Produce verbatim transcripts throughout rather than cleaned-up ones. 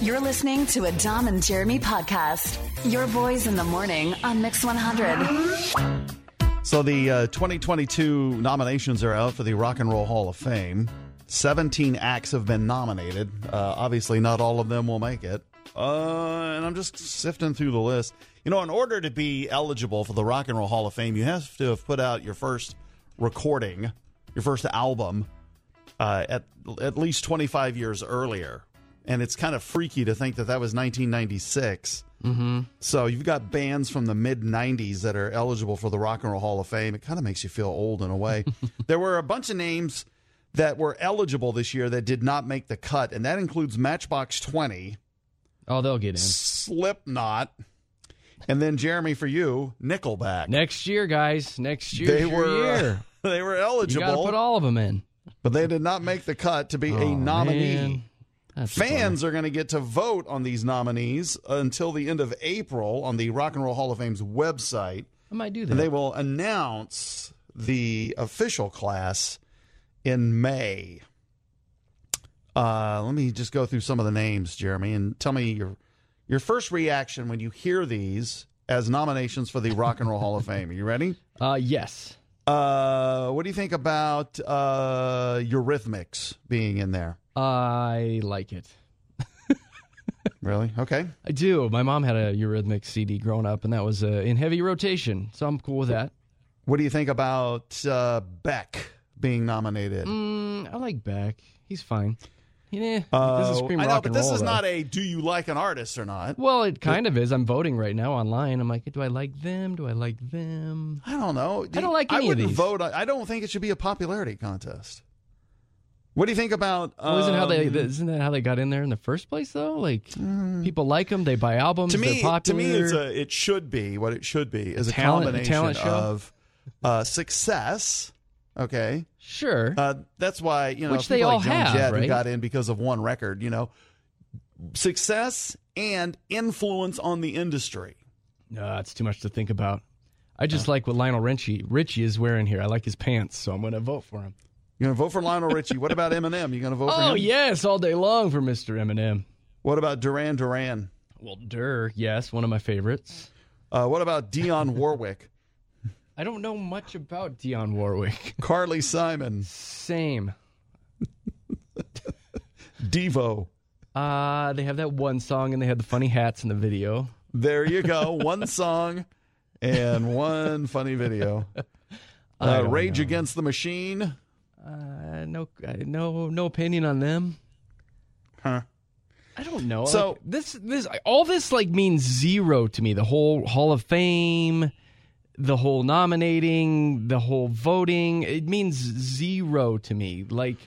You're listening to a Dom and Jeremy podcast. Your boys in the morning on Mix one hundred. So the uh, twenty twenty-two nominations are out for the Rock and Roll Hall of Fame. seventeen acts have been nominated. Uh, obviously, not all of them will make it. Uh, and I'm just sifting through the list. You know, in order to be eligible for the Rock and Roll Hall of Fame, you have to have put out your first recording, your first album, uh, at at least twenty-five years earlier. And it's kind of freaky to think that that was nineteen ninety-six. Mm-hmm. So you've got bands from the mid nineties that are eligible for the Rock and Roll Hall of Fame. It kind of makes you feel old in a way. There were a bunch of names that were eligible this year that did not make the cut, and that includes Matchbox twenty. Oh, they'll get in. Slipknot. And then, Jeremy, for you, Nickelback. Next year, guys. Next year. They your were year. Uh, they were eligible. You got to put all of them in. But they did not make the cut to be oh, a nominee. Man. That's Fans are going to get to vote on these nominees until the end of April on the Rock and Roll Hall of Fame's website. I might do that. And they will announce the official class in May. Uh, let me just go through some of the names, Jeremy, and tell me your your first reaction when you hear these as nominations for the Rock and Roll Hall of Fame. Are you ready? Uh, yes. Uh, what do you think about uh, Eurythmics being in there? I like it. Really? Okay. I do. My mom had a Eurythmics C D growing up, and that was uh, in heavy rotation, so I'm cool with that. What do you think about uh, Beck being nominated? Mm, I like Beck. He's fine. Yeah, uh, this is scream I know, rock but and this roll, is though. not a do you like an artist or not. Well, it kind of is. I'm voting right now online. I'm like, do I like them? Do I like them? I don't know. I don't like any I of wouldn't these. vote. I don't think it should be a popularity contest. What do you think about? Um, Well, isn't how they isn't that how they got in there in the first place though? Like people like them, they buy albums, to me, they're popular. to me, it's a, it should be what it should be is a, talent- a combination talent show? of uh, success. Okay, sure. uh, that's why you know Which they people all like Joan have, Jett who right? got in because of one record. You know, success and influence on the industry. No, that's too much to think about. I just like what Lionel Richie Richie is wearing here. I like his pants, so I'm going to vote for him. You're going to vote for Lionel Richie. What about Eminem? You going to vote for him? Oh yes, all day long for Mister Eminem. What about Duran Duran? Well, Durr, yes, one of my favorites. Uh, what about Dionne Warwick? I don't know much about Dionne Warwick. Carly Simon. Same. Devo. Uh, they have that one song, and they had the funny hats in the video. There you go. One song and one funny video. I Uh, don't Rage know. Against the Machine. Uh, no, uh, no, no opinion on them. Huh. I don't know. So- Like, this, this, all this like means zero to me. The whole Hall of Fame, the whole nominating, the whole voting. It means zero to me. Like,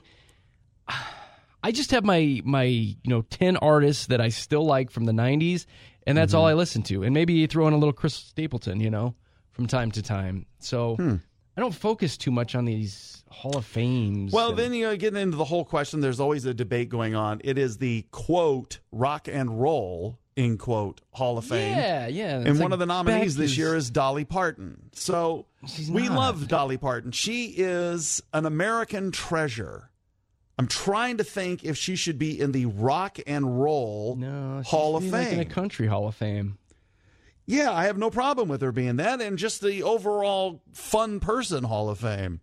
I just have my my you know ten artists that I still like from the nineties, and that's all I listen to. And maybe throw in a little Chris Stapleton, you know, from time to time. So I don't focus too much on these Hall of Fames. Well, and- then you know, getting into the whole question, there's always a debate going on. It is the quote rock and roll in quote Hall of Fame. yeah, yeah. And it's one like of the nominees Beck this year is Dolly Parton. So She's we not. love Dolly Parton. She is an American treasure. I'm trying to think if she should be in the Rock and Roll no she Hall should of be, like, in Fame. a country Hall of Fame. Yeah, I have no problem with her being that, and just the overall fun person Hall of Fame.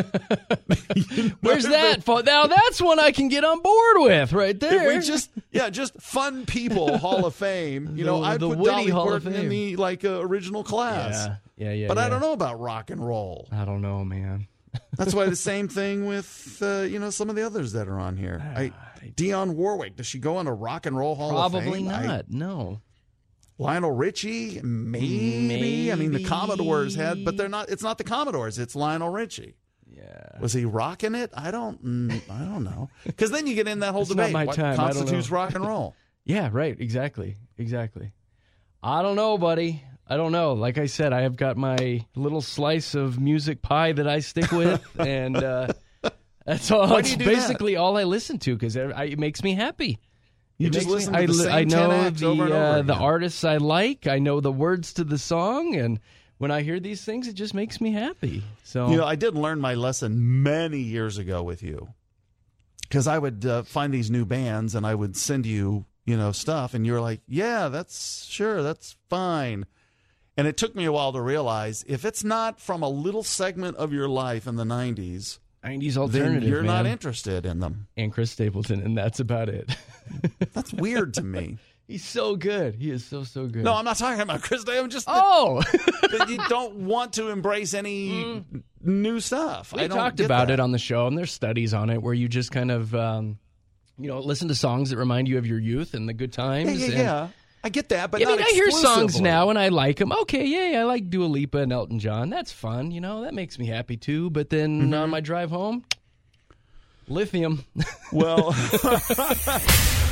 Where's that? For? Now that's one I can get on board with right there. If we just, yeah, just fun people Hall of Fame. You know, The- I'd the put witty Dolly Hall of Parton in Fame. the like uh, original class. yeah, yeah, yeah. But yeah. I don't know about rock and roll. I don't know, man. That's why the same thing with uh, you know some of the others that are on here. I, Dionne Warwick, does she go on a Rock and Roll Hall Probably of Fame? I- not. No. Lionel Richie, maybe. I mean, the Maybe. Commodores had, but they're not. It's not the Commodores. It's Lionel Richie. Yeah. Was he rocking it? I don't. mm, I don't know. Because then you get in that whole It's not debate. my What time. I don't constitutes know. rock and roll? Yeah. Right. Exactly. Exactly. I don't know, buddy. I don't know. Like I said, I have got my little slice of music pie that I stick with, and uh, that's all. Why do That's you do basically all I listen to because it makes me happy. You It just makes listen me- to the I, li- same I know ten acts the over and over uh, the again. artists I like. I know the words to the song, and when I hear these things, it just makes me happy. So You know, I did learn my lesson many years ago with you. Because I would uh, find these new bands and I would send you you know, stuff. And you're like, yeah, that's sure, that's fine. And it took me a while to realize if it's not from a little segment of your life in the nineties, nineties then alternative, you're man. not interested in them. And Chris Stapleton, and that's about it. That's weird to me. He's so good. He is so, so good. No, I'm not talking about Chris Day. I'm just Oh! that, that you don't want to embrace any mm. new stuff. We I don't talked get about that. it on the show, and there's studies on it where you just kind of, um, you know, listen to songs that remind you of your youth and the good times. Yeah, yeah, and, yeah. I get that, but I mean, not I hear songs exclusively. now and I like them. Okay, yeah, I like Dua Lipa and Elton John. That's fun, you know. That makes me happy too. But then Mm-hmm. on my drive home, lithium. Well,